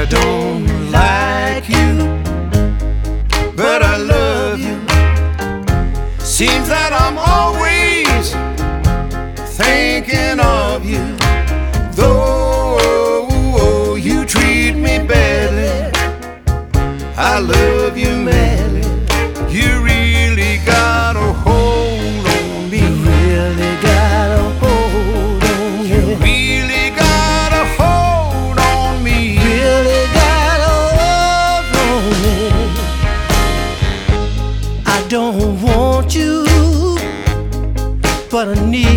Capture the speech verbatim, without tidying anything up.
I don't like you, but I love you. Seems that I'm always thinking of you. Though you treat me badly, I love you madly. You really got a hold on me. You really got a hold on me. You really got a hold on me. Really got a hold on me. I don't want you, but I need